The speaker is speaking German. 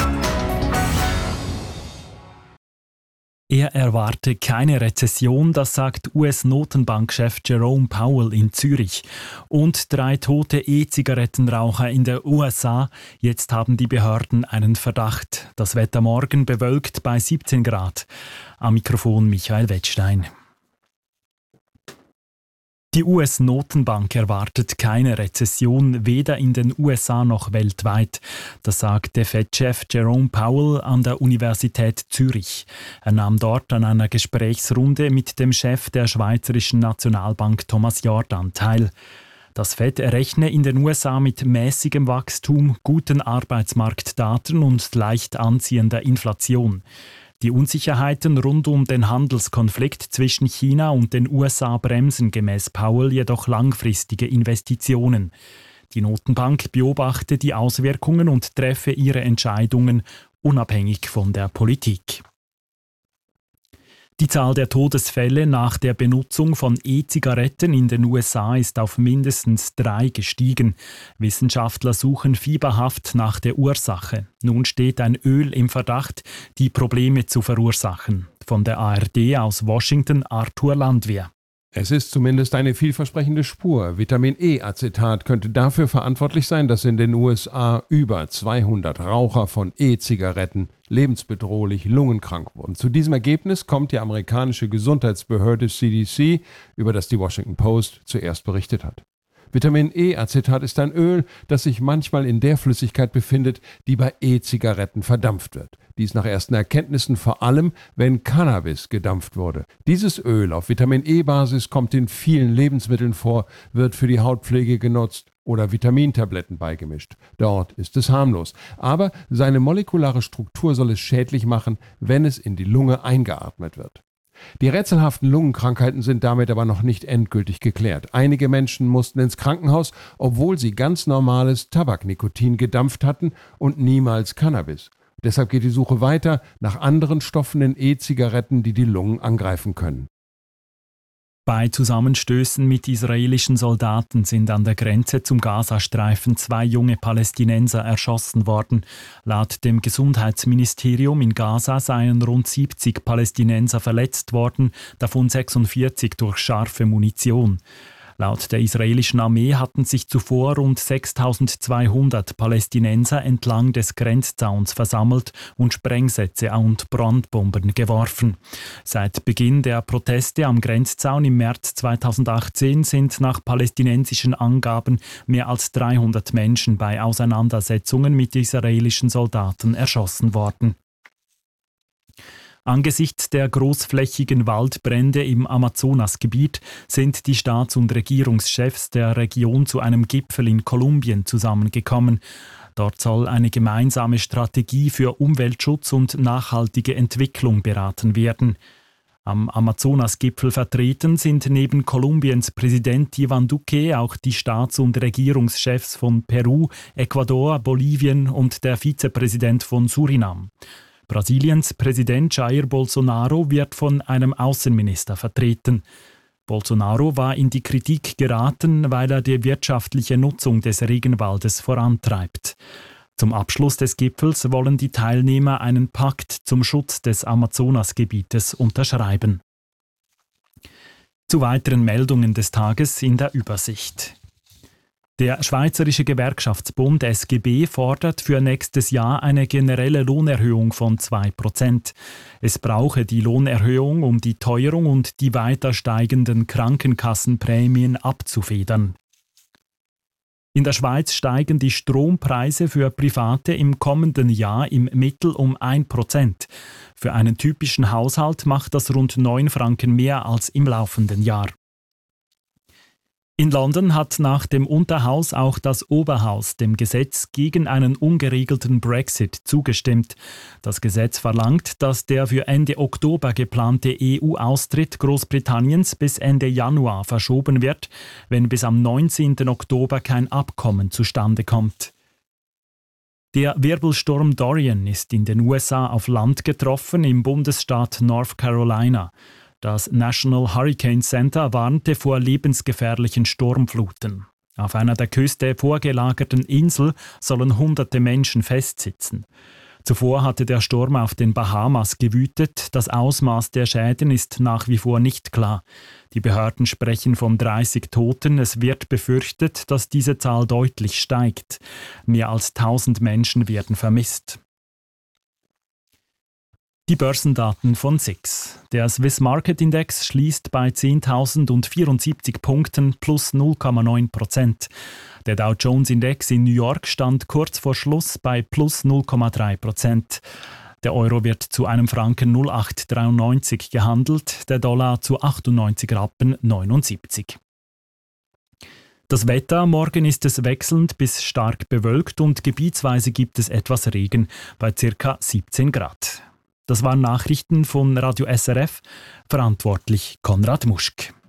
Er erwarte keine Rezession, das sagt US-Notenbankchef Jerome Powell in Zürich. Und 3 tote E-Zigarettenraucher in der USA. Jetzt haben die Behörden einen Verdacht. Das Wetter morgen bewölkt bei 17 Grad. Am Mikrofon Michael Wettstein. Die US-Notenbank erwartet keine Rezession, weder in den USA noch weltweit. Das sagt der Fed-Chef Jerome Powell an der Universität Zürich. Er nahm dort an einer Gesprächsrunde mit dem Chef der Schweizerischen Nationalbank Thomas Jordan teil. Das Fed rechne in den USA mit mäßigem Wachstum, guten Arbeitsmarktdaten und leicht anziehender Inflation. Die Unsicherheiten rund um den Handelskonflikt zwischen China und den USA bremsen gemäß Powell jedoch langfristige Investitionen. Die Notenbank beobachte die Auswirkungen und treffe ihre Entscheidungen unabhängig von der Politik. Die Zahl der Todesfälle nach der Benutzung von E-Zigaretten in den USA ist auf mindestens 3 gestiegen. Wissenschaftler suchen fieberhaft nach der Ursache. Nun steht ein Öl im Verdacht, die Probleme zu verursachen. Von der ARD aus Washington Arthur Landwehr. Es ist zumindest eine vielversprechende Spur. Vitamin E-Acetat könnte dafür verantwortlich sein, dass in den USA über 200 Raucher von E-Zigaretten lebensbedrohlich lungenkrank wurden. Zu diesem Ergebnis kommt die amerikanische Gesundheitsbehörde CDC, über das die Washington Post zuerst berichtet hat. Vitamin E-Acetat ist ein Öl, das sich manchmal in der Flüssigkeit befindet, die bei E-Zigaretten verdampft wird. Dies nach ersten Erkenntnissen vor allem, wenn Cannabis gedampft wurde. Dieses Öl auf Vitamin-E-Basis kommt in vielen Lebensmitteln vor, wird für die Hautpflege genutzt oder Vitamintabletten beigemischt. Dort ist es harmlos. Aber seine molekulare Struktur soll es schädlich machen, wenn es in die Lunge eingeatmet wird. Die rätselhaften Lungenkrankheiten sind damit aber noch nicht endgültig geklärt. Einige Menschen mussten ins Krankenhaus, obwohl sie ganz normales Tabaknikotin gedampft hatten und niemals Cannabis. Deshalb geht die Suche weiter nach anderen Stoffen in E-Zigaretten, die die Lungen angreifen können. Bei Zusammenstößen mit israelischen Soldaten sind an der Grenze zum Gazastreifen 2 junge Palästinenser erschossen worden. Laut dem Gesundheitsministerium in Gaza seien rund 70 Palästinenser verletzt worden, davon 46 durch scharfe Munition. Laut der israelischen Armee hatten sich zuvor rund 6.200 Palästinenser entlang des Grenzzauns versammelt und Sprengsätze und Brandbomben geworfen. Seit Beginn der Proteste am Grenzzaun im März 2018 sind nach palästinensischen Angaben mehr als 300 Menschen bei Auseinandersetzungen mit israelischen Soldaten erschossen worden. Angesichts der großflächigen Waldbrände im Amazonasgebiet sind die Staats- und Regierungschefs der Region zu einem Gipfel in Kolumbien zusammengekommen. Dort soll eine gemeinsame Strategie für Umweltschutz und nachhaltige Entwicklung beraten werden. Am Amazonas-Gipfel vertreten sind neben Kolumbiens Präsident Iván Duque auch die Staats- und Regierungschefs von Peru, Ecuador, Bolivien und der Vizepräsident von Surinam. Brasiliens Präsident Jair Bolsonaro wird von einem Außenminister vertreten. Bolsonaro war in die Kritik geraten, weil er die wirtschaftliche Nutzung des Regenwaldes vorantreibt. Zum Abschluss des Gipfels wollen die Teilnehmer einen Pakt zum Schutz des Amazonasgebietes unterschreiben. Zu weiteren Meldungen des Tages in der Übersicht. Der Schweizerische Gewerkschaftsbund SGB fordert für nächstes Jahr eine generelle Lohnerhöhung von 2%. Es brauche die Lohnerhöhung, um die Teuerung und die weiter steigenden Krankenkassenprämien abzufedern. In der Schweiz steigen die Strompreise für Private im kommenden Jahr im Mittel um 1%. Für einen typischen Haushalt macht das rund 9 Franken mehr als im laufenden Jahr. In London hat nach dem Unterhaus auch das Oberhaus dem Gesetz gegen einen ungeregelten Brexit zugestimmt. Das Gesetz verlangt, dass der für Ende Oktober geplante EU-Austritt Großbritanniens bis Ende Januar verschoben wird, wenn bis am 19. Oktober kein Abkommen zustande kommt. Der Wirbelsturm Dorian ist in den USA auf Land getroffen im Bundesstaat North Carolina. Das National Hurricane Center warnte vor lebensgefährlichen Sturmfluten. Auf einer der Küste vorgelagerten Insel sollen hunderte Menschen festsitzen. Zuvor hatte der Sturm auf den Bahamas gewütet. Das Ausmaß der Schäden ist nach wie vor nicht klar. Die Behörden sprechen von 30 Toten. Es wird befürchtet, dass diese Zahl deutlich steigt. Mehr als 1000 Menschen werden vermisst. Die Börsendaten von SIX. Der Swiss Market Index schließt bei 10.074 Punkten plus 0,9%. Der Dow Jones Index in New York stand kurz vor Schluss bei plus 0,3%. Der Euro wird zu einem Franken 0,893 gehandelt, der Dollar zu 98 Rappen 79. Das Wetter: Morgen ist es wechselnd bis stark bewölkt und gebietsweise gibt es etwas Regen bei ca. 17 Grad. Das waren Nachrichten von Radio SRF, verantwortlich Konrad Muschk.